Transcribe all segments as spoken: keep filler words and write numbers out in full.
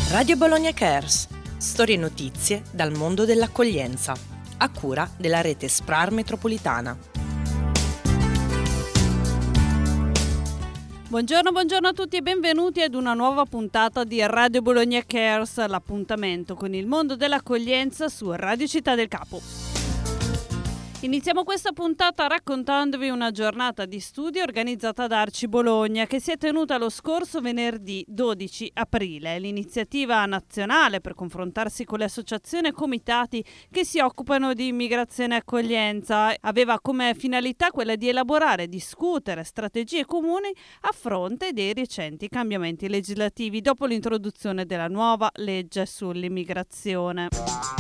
Radio Bologna Cares. Storie e notizie dal mondo dell'accoglienza. A cura della rete SPRAR metropolitana. Buongiorno, buongiorno a tutti e benvenuti ad una nuova puntata di Radio Bologna Cares, l'appuntamento con il mondo dell'accoglienza su Radio Città del Capo. Iniziamo questa puntata raccontandovi una giornata di studio organizzata da Arci Bologna che si è tenuta lo scorso venerdì dodici aprile. L'iniziativa nazionale per confrontarsi con le associazioni e comitati che si occupano di immigrazione e accoglienza aveva come finalità quella di elaborare e discutere strategie comuni a fronte dei recenti cambiamenti legislativi dopo l'introduzione della nuova legge sull'immigrazione.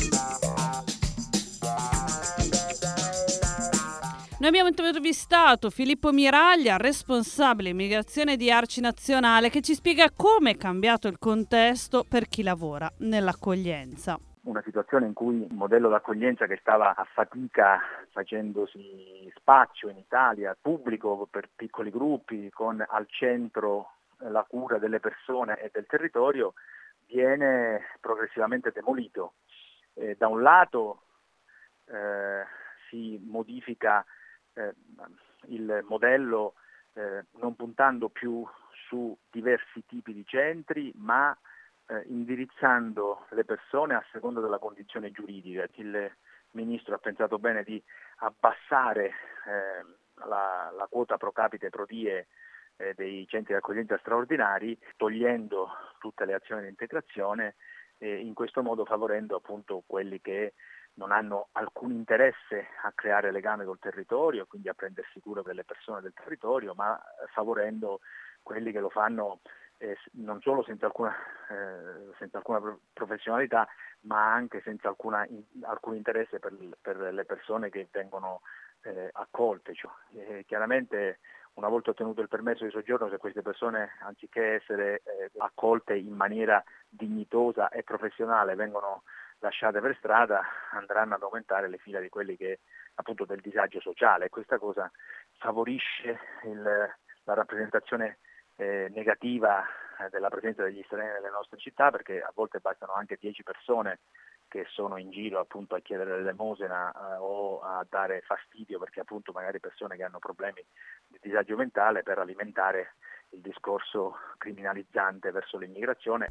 Noi abbiamo intervistato Filippo Miraglia, responsabile immigrazione di Arci Nazionale, che ci spiega come è cambiato il contesto per chi lavora nell'accoglienza. Una situazione in cui un modello d'accoglienza che stava a fatica facendosi spazio in Italia, pubblico per piccoli gruppi, con al centro la cura delle persone e del territorio, viene progressivamente demolito. Eh, da un lato eh, si modifica Eh, il modello eh, non puntando più su diversi tipi di centri, ma eh, indirizzando le persone a seconda della condizione giuridica. Il Ministro ha pensato bene di abbassare eh, la, la quota pro capite pro die eh, dei centri di accoglienza straordinari, togliendo tutte le azioni di integrazione e in questo modo favorendo appunto quelli che non hanno alcun interesse a creare legame col territorio, quindi a prendersi cura delle persone del territorio, ma favorendo quelli che lo fanno eh, non solo senza alcuna, eh, senza alcuna professionalità, ma anche senza alcuna, in, alcun interesse per, per le persone che vengono eh, accolte. Cioè, eh, chiaramente una volta ottenuto il permesso di soggiorno, se queste persone, anziché essere eh, accolte in maniera dignitosa e professionale, vengono lasciate per strada, andranno ad aumentare le fila di quelli che appunto del disagio sociale. Questa cosa favorisce il, la rappresentazione eh, negativa eh, della presenza degli stranieri nelle nostre città, perché a volte bastano anche dieci persone che sono in giro appunto a chiedere l'elemosina eh, o a dare fastidio, perché appunto magari persone che hanno problemi di disagio mentale, per alimentare il discorso criminalizzante verso l'immigrazione.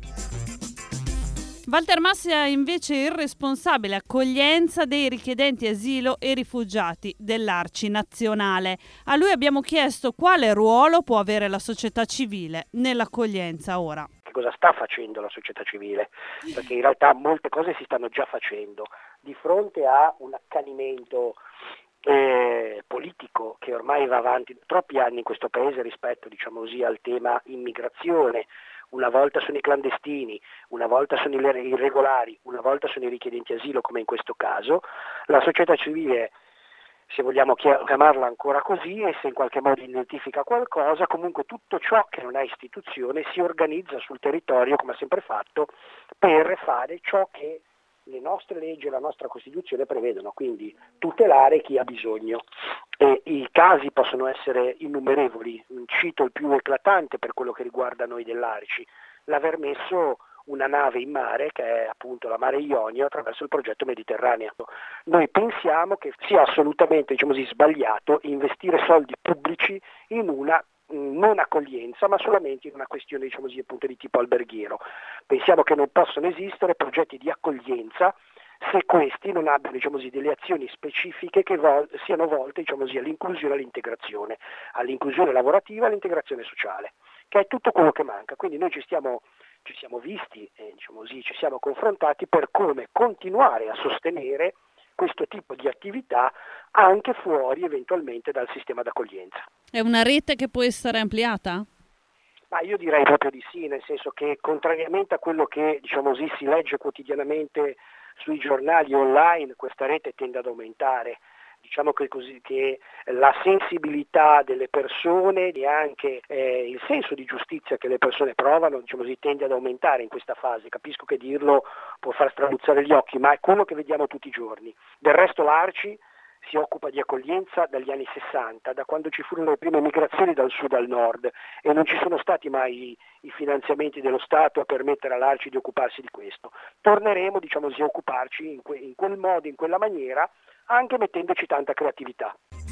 Walter Massi è invece il responsabile accoglienza dei richiedenti asilo e rifugiati dell'Arci Nazionale. A lui abbiamo chiesto quale ruolo può avere la società civile nell'accoglienza ora. Che cosa sta facendo la società civile? Perché in realtà molte cose si stanno già facendo. Di fronte a un accanimento eh, politico che ormai va avanti da troppi anni in questo paese rispetto, diciamo così, al tema immigrazione. Una volta sono i clandestini, una volta sono i irregolari, una volta sono i richiedenti asilo, come in questo caso. La società civile, se vogliamo chiamarla ancora così, e se in qualche modo identifica qualcosa, comunque tutto ciò che non è istituzione si organizza sul territorio, come ha sempre fatto, per fare ciò che le nostre leggi e la nostra Costituzione prevedono, quindi tutelare chi ha bisogno. E i casi possono essere innumerevoli, cito il più eclatante per quello che riguarda noi dell'Arci, l'aver messo una nave in mare, che è appunto la Mare Ionio, attraverso il progetto Mediterraneo. Noi pensiamo che sia assolutamente, diciamo così, sbagliato investire soldi pubblici in una non accoglienza, ma solamente in una questione, diciamo così, appunto di tipo alberghiero. Pensiamo che non possono esistere progetti di accoglienza se questi non abbiano, diciamo così, delle azioni specifiche che vol- siano volte, diciamo così, all'inclusione e all'integrazione, all'inclusione lavorativa e all'integrazione sociale, che è tutto quello che manca. Quindi noi ci stiamo ci siamo visti e, diciamo così, ci siamo confrontati per come continuare a sostenere questo tipo di attività anche fuori eventualmente dal sistema d'accoglienza. È una rete che può essere ampliata? Ma io direi proprio di sì, nel senso che contrariamente a quello che, diciamo così, si legge quotidianamente sui giornali online, questa rete tende ad aumentare. Diciamo che, così, che la sensibilità delle persone e anche eh, il senso di giustizia che le persone provano, diciamo così, tende ad aumentare in questa fase. Capisco che dirlo può far strabuzzare gli occhi, ma è quello che vediamo tutti i giorni. Del resto l'Arci si occupa di accoglienza dagli anni sessanta, da quando ci furono le prime migrazioni dal sud al nord, e non ci sono stati mai i, i finanziamenti dello Stato a permettere all'A R C I di occuparsi di questo. Torneremo, diciamo così, a occuparci in, que, in quel modo, in quella maniera, anche mettendoci tanta creatività.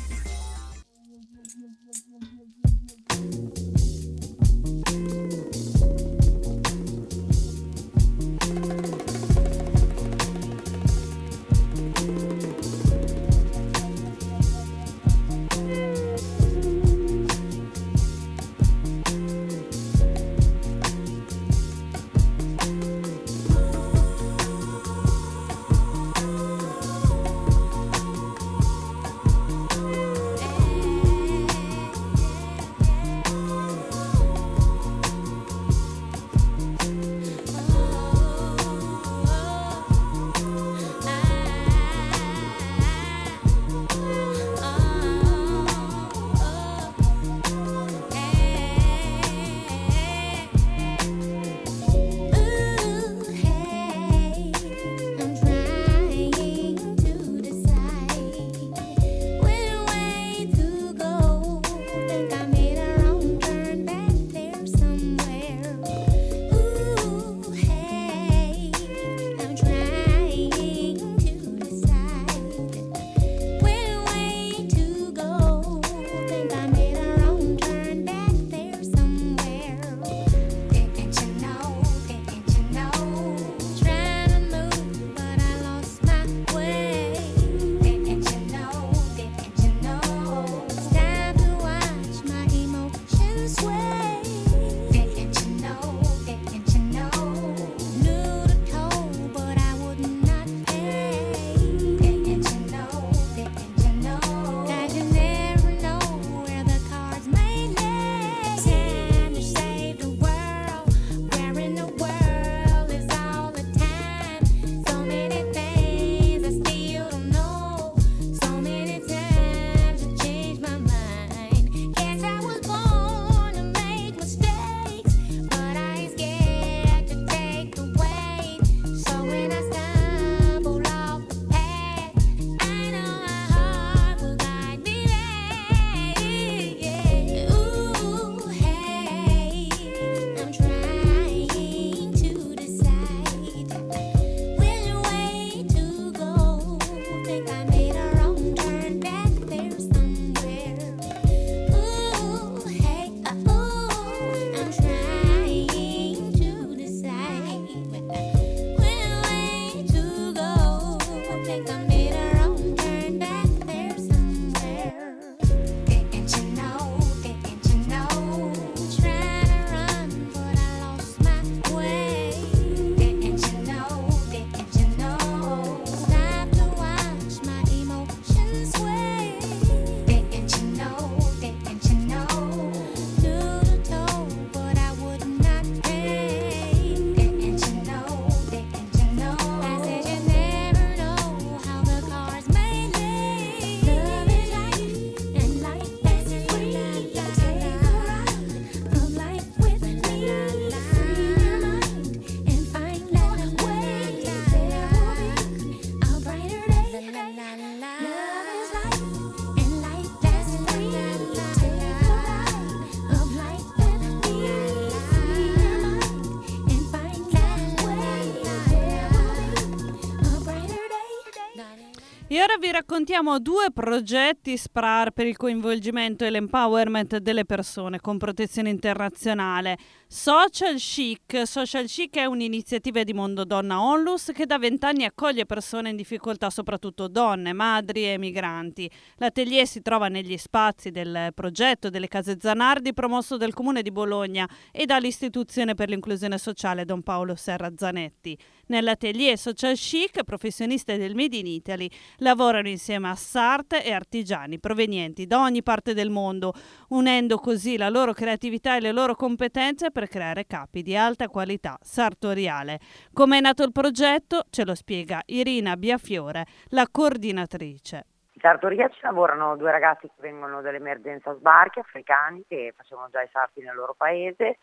E ora vi raccontiamo due progetti S P R A R per il coinvolgimento e l'empowerment delle persone con protezione internazionale. Social Chic. Social Chic è un'iniziativa di Mondo Donna Onlus che da vent'anni accoglie persone in difficoltà, soprattutto donne, madri e migranti. L'atelier si trova negli spazi del progetto delle Case Zanardi, promosso dal Comune di Bologna e dall'Istituzione per l'inclusione sociale Don Paolo Serra Zanetti. Nell'atelier Social Chic, professioniste del Made in Italy lavorano insieme a Sart e artigiani provenienti da ogni parte del mondo, unendo così la loro creatività e le loro competenze per creare capi di alta qualità sartoriale. Come è nato il progetto ce lo spiega Irina Biafiore, la coordinatrice. In sartoria ci lavorano due ragazzi che vengono dall'emergenza sbarchi africani, che facevano già i sarti nel loro paese,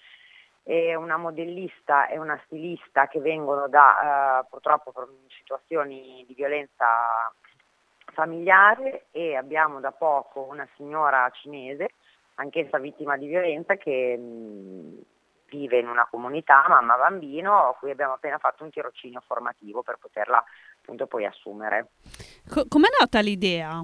e una modellista e una stilista che vengono da eh, purtroppo per situazioni di violenza familiare, e abbiamo da poco una signora cinese, anch'essa vittima di violenza, che mh, vive in una comunità, mamma bambino, a cui abbiamo appena fatto un tirocinio formativo per poterla appunto poi assumere. Co- com'è nata l'idea?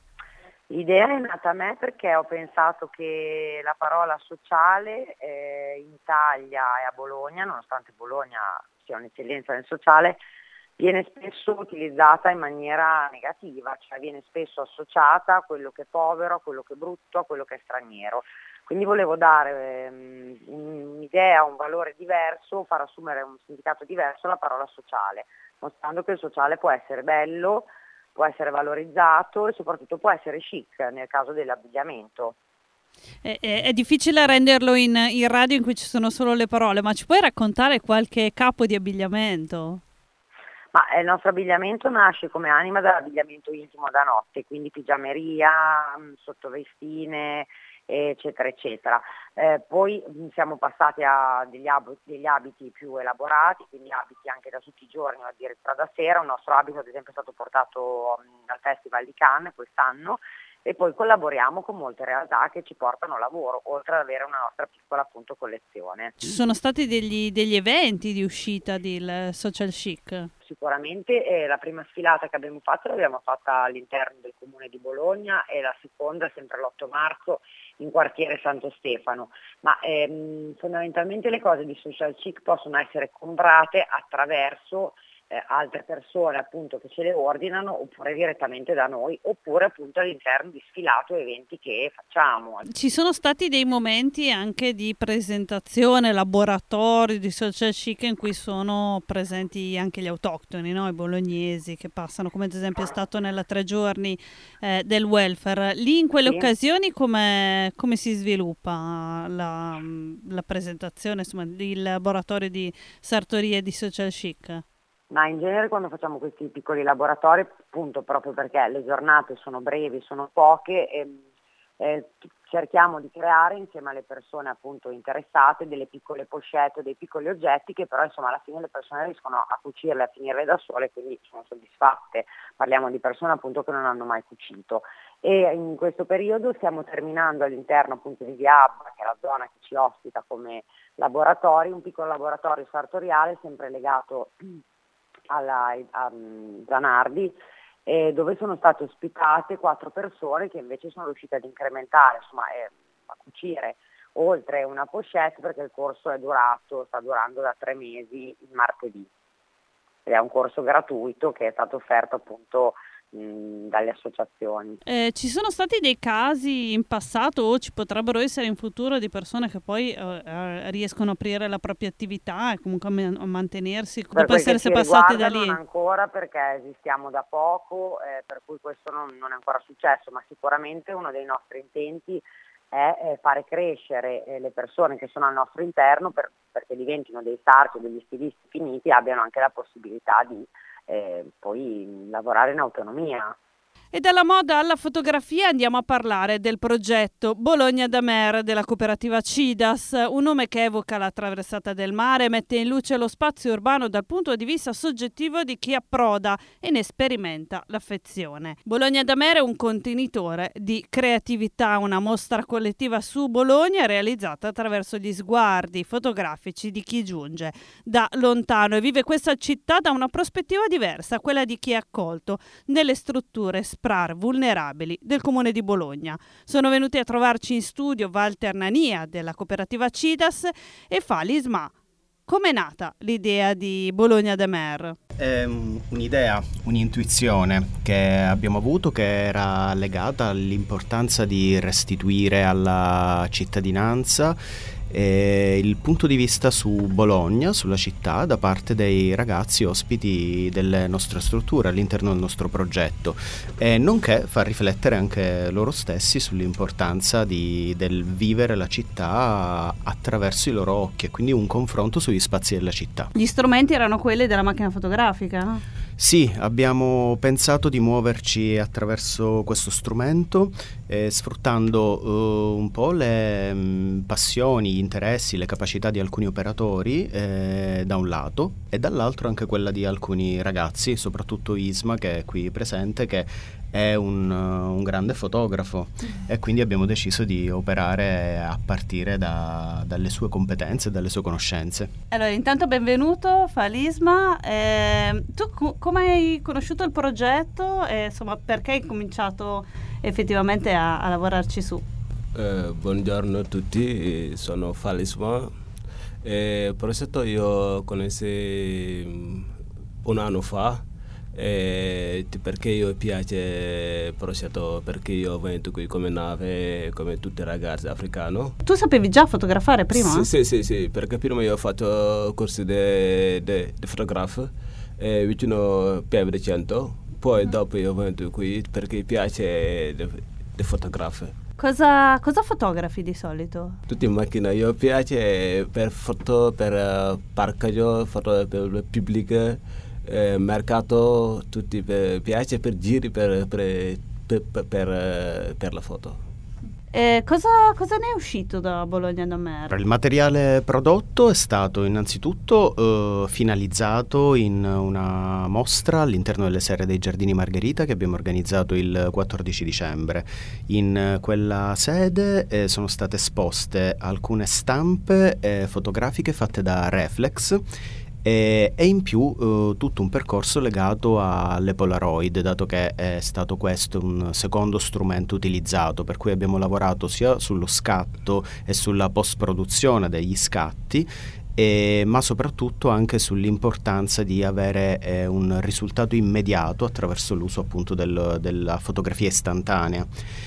L'idea è nata a me perché ho pensato che la parola sociale eh, in Italia e a Bologna, nonostante Bologna sia un'eccellenza nel sociale, viene spesso utilizzata in maniera negativa, cioè viene spesso associata a quello che è povero, a quello che è brutto, a quello che è straniero. Quindi volevo dare um, un'idea, un valore diverso, far assumere un significato diverso alla parola sociale, mostrando che il sociale può essere bello, può essere valorizzato e soprattutto può essere chic nel caso dell'abbigliamento. È, è, è difficile renderlo in, in radio in cui ci sono solo le parole, ma ci puoi raccontare qualche capo di abbigliamento? Ma il nostro abbigliamento nasce come anima dall'abbigliamento intimo da notte, quindi pigiameria, sottovestine, eccetera eccetera. Eh, poi siamo passati a degli, ab- degli abiti più elaborati, quindi abiti anche da tutti i giorni o addirittura da sera. Un nostro abito ad esempio è stato portato um, al Festival di Cannes quest'anno, e poi collaboriamo con molte realtà che ci portano lavoro, oltre ad avere una nostra piccola appunto collezione. Ci sono stati degli, degli eventi di uscita del social chic? Sicuramente eh, la prima sfilata che abbiamo fatto l'abbiamo fatta all'interno del comune di Bologna, e la seconda sempre l'otto marzo in quartiere Santo Stefano, ma ehm, fondamentalmente le cose di social chic possono essere comprate attraverso eh, altre persone appunto che ce le ordinano, oppure direttamente da noi, oppure appunto all'interno di sfilate o eventi che facciamo. Ci sono stati dei momenti anche di presentazione, laboratori di social chic in cui sono presenti anche gli autoctoni, no? I bolognesi che passano, come ad esempio è stato nella tre giorni eh, del welfare. Lì in quelle Sì. occasioni come, come si sviluppa la, la presentazione, insomma, il laboratorio di sartorie di social chic? Ma in genere quando facciamo questi piccoli laboratori, appunto proprio perché le giornate sono brevi, sono poche, e, e cerchiamo di creare insieme alle persone appunto interessate delle piccole pochette, dei piccoli oggetti che però insomma alla fine le persone riescono a cucirle, a finirle da sole, quindi sono soddisfatte. Parliamo di persone appunto che non hanno mai cucito. E in questo periodo stiamo terminando all'interno appunto di Via Abba, che è la zona che ci ospita come laboratori, un piccolo laboratorio sartoriale sempre legato alla a Zanardi, eh, dove sono state ospitate quattro persone che invece sono riuscite ad incrementare, insomma, eh, a cucire oltre una pochette, perché il corso è durato, sta durando da tre mesi il martedì, ed è un corso gratuito che è stato offerto appunto mh, dalle associazioni. Eh, ci sono stati dei casi in passato o ci potrebbero essere in futuro di persone che poi eh, riescono a aprire la propria attività e comunque a, man- a mantenersi Per dopo essersi quel che ci passati da riguarda lì? Non ancora, perché esistiamo da poco, eh, per cui questo non, non è ancora successo, ma sicuramente uno dei nostri intenti è eh, fare crescere eh, le persone che sono al nostro interno per, perché diventino dei sarti o degli stilisti finiti e abbiano anche la possibilità di eh, poi lavorare in autonomia. E dalla moda alla fotografia andiamo a parlare del progetto Bologna Damer della cooperativa Cidas, un nome che evoca la traversata del mare e mette in luce lo spazio urbano dal punto di vista soggettivo di chi approda e ne sperimenta l'affezione. Bologna Damer è un contenitore di creatività, una mostra collettiva su Bologna realizzata attraverso gli sguardi fotografici di chi giunge da lontano e vive questa città da una prospettiva diversa, quella di chi è accolto nelle strutture SPRAR vulnerabili del Comune di Bologna. Sono venuti a trovarci in studio Walter Nania della cooperativa Cidas e Fali Isma. Com'è nata l'idea di Bologna Damer? È un'idea, un'intuizione che abbiamo avuto, che era legata all'importanza di restituire alla cittadinanza e il punto di vista su Bologna, sulla città, da parte dei ragazzi ospiti delle nostre strutture all'interno del nostro progetto, e nonché far riflettere anche loro stessi sull'importanza di, del vivere la città attraverso i loro occhi, e quindi un confronto sugli spazi della città. Gli strumenti erano quelli della macchina fotografica? Sì, abbiamo pensato di muoverci attraverso questo strumento, eh, sfruttando eh, un po' le mh, passioni, gli interessi, le capacità di alcuni operatori eh, da un lato, e dall'altro anche quella di alcuni ragazzi, soprattutto Isma che è qui presente, che è un, un grande fotografo e quindi abbiamo deciso di operare a partire da, dalle sue competenze e dalle sue conoscenze. Allora, intanto benvenuto Falisma. Eh, tu co- come hai conosciuto il progetto e insomma perché hai cominciato effettivamente a, a lavorarci su? Eh, buongiorno a tutti, sono Falisma. Eh, il progetto io conosci un anno fa. Eh, perché io piace il progetto, perché io vengo qui come nave, come tutti i ragazzi africani. Tu sapevi già fotografare prima? Sì, sì, sì, sì, perché prima io ho fatto corsi di fotografo eh, vicino P V cento, poi dopo io vengo qui perché piace di fotografo. Cosa, cosa fotografi di solito? Tutte in macchina, io piace per foto, per uh, parcheggio, foto per il pubblico. Eh, mercato, tutti per, piace per giri per, per, per, per, per la foto. Eh, cosa, cosa ne è uscito da Bologna da Mer? Il materiale prodotto è stato innanzitutto eh, finalizzato in una mostra all'interno delle Serre dei Giardini Margherita che abbiamo organizzato il quattordici dicembre. In quella sede eh, sono state esposte alcune stampe eh, fotografiche fatte da Reflex e, e in più eh, tutto un percorso legato alle Polaroid, dato che è stato questo un secondo strumento utilizzato, per cui abbiamo lavorato sia sullo scatto e sulla post-produzione degli scatti, e, ma soprattutto anche sull'importanza di avere eh, un risultato immediato attraverso l'uso appunto del, della fotografia istantanea.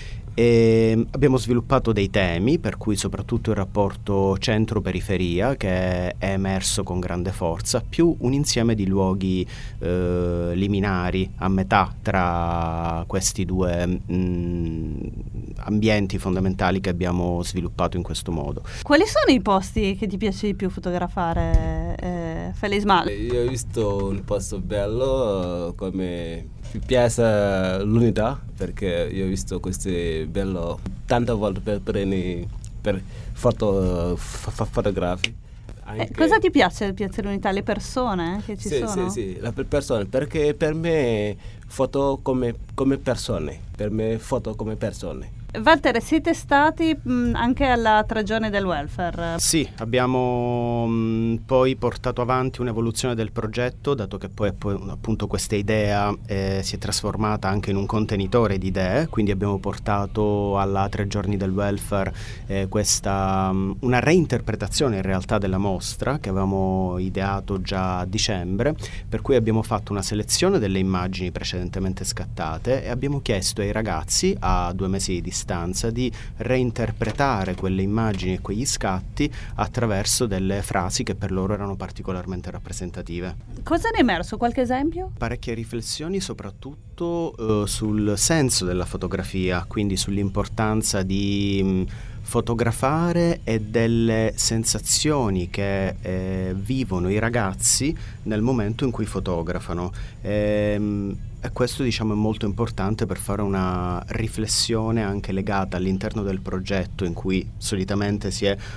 E abbiamo sviluppato dei temi, per cui soprattutto il rapporto centro-periferia, che è emerso con grande forza, più un insieme di luoghi eh, liminari a metà tra questi due mh, ambienti fondamentali che abbiamo sviluppato in questo modo. Quali sono i posti che ti piace di più fotografare, eh, Falisma? Io ho visto un posto bello, come mi piace l'unità, perché io ho visto questi bello tante volte per prendere per foto f- fotografi. Eh, cosa ti piace del Piazza dell'Unità? Le persone che ci sì, sono? Sì, sì, le persone, perché per me foto come, come persone, per me foto come persone. Walter, siete stati mh, anche alla tre giorni del welfare? Sì, abbiamo mh, poi portato avanti un'evoluzione del progetto, dato che poi, poi appunto questa idea eh, si è trasformata anche in un contenitore di idee, quindi abbiamo portato alla tre giorni del welfare eh, questa mh, una reinterpretazione in realtà della mostra che avevamo ideato già a dicembre, per cui abbiamo fatto una selezione delle immagini precedentemente scattate e abbiamo chiesto ai ragazzi a due mesi di distanza di reinterpretare quelle immagini e quegli scatti attraverso delle frasi che per loro erano particolarmente rappresentative. Cosa ne è emerso? Qualche esempio? Parecchie riflessioni soprattutto eh, sul senso della fotografia, quindi sull'importanza di mh, fotografare e delle sensazioni che eh, vivono i ragazzi nel momento in cui fotografano. Ehm, E questo diciamo è molto importante per fare una riflessione anche legata all'interno del progetto, in cui solitamente si è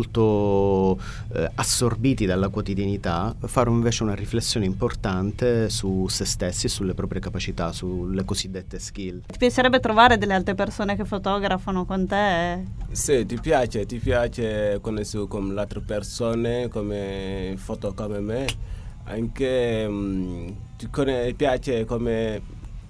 molto eh, assorbiti dalla quotidianità, fare invece una riflessione importante su se stessi e sulle proprie capacità, sulle cosiddette skill. Ti piacerebbe trovare delle altre persone che fotografano con te? Sì, ti piace, ti piace conoscere con le altre persone, come foto come me, anche mh, ti piace come,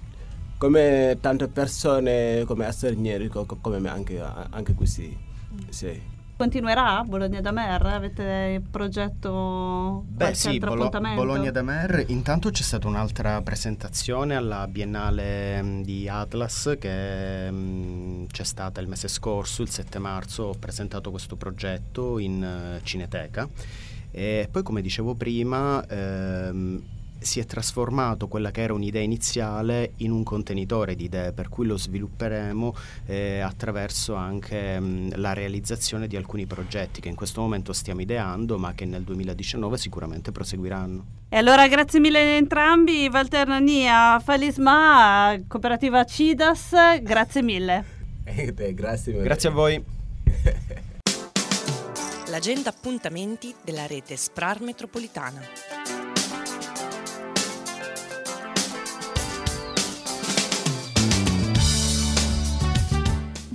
come tante persone, come stranieri, come me, anche, anche così. Sì. Continuerà Bologna da Mer? Avete il progetto? Beh sì, Bolo- Bologna da Mer. Intanto c'è stata un'altra presentazione alla Biennale mh, di Atlas che mh, c'è stata il mese scorso, il sette marzo, ho presentato questo progetto in uh, Cineteca. E poi, come dicevo prima, ehm, si è trasformato quella che era un'idea iniziale in un contenitore di idee, per cui lo svilupperemo eh, attraverso anche mh, la realizzazione di alcuni progetti che in questo momento stiamo ideando, ma che nel duemiladiciannove sicuramente proseguiranno. E allora grazie mille a entrambi, Walter Nania, Falisma, Cooperativa Cidas, grazie mille. Eh, grazie, grazie a voi. L'agenda appuntamenti della rete SPRAR metropolitana.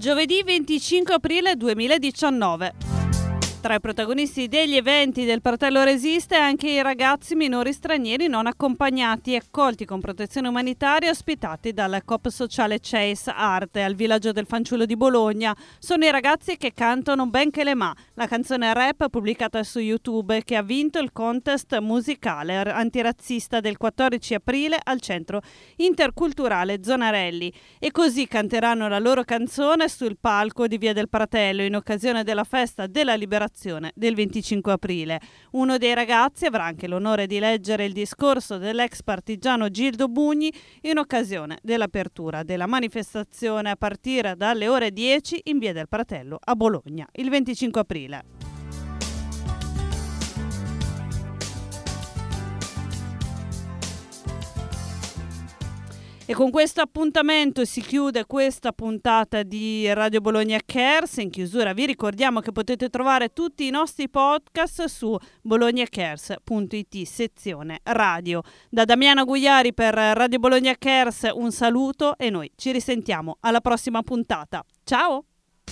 Giovedì venticinque aprile duemiladiciannove. Tra i protagonisti degli eventi del Fratello Resiste anche i ragazzi minori stranieri non accompagnati e accolti con protezione umanitaria ospitati dalla Coop Sociale Chase Arte al villaggio del Fanciullo di Bologna. Sono i ragazzi che cantano Benché le ma, la canzone rap pubblicata su YouTube che ha vinto il contest musicale antirazzista del quattordici aprile al Centro Interculturale Zonarelli. E così canteranno la loro canzone sul palco di Via del Pratello in occasione della festa della liberazione del venticinque aprile. Uno dei ragazzi avrà anche l'onore di leggere il discorso dell'ex partigiano Gildo Bugni in occasione dell'apertura della manifestazione a partire dalle ore dieci in Via del Pratello a Bologna il venticinque aprile. E con questo appuntamento si chiude questa puntata di Radio Bologna Cares. In chiusura vi ricordiamo che potete trovare tutti i nostri podcast su bolognacares punto it sezione radio. Da Damiana Gugliari per Radio Bologna Cares un saluto e noi ci risentiamo alla prossima puntata. Ciao!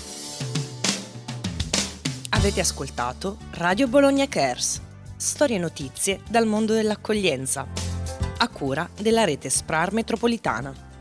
Avete ascoltato Radio Bologna Cares, storie e notizie dal mondo dell'accoglienza, a cura della rete SPRAR metropolitana.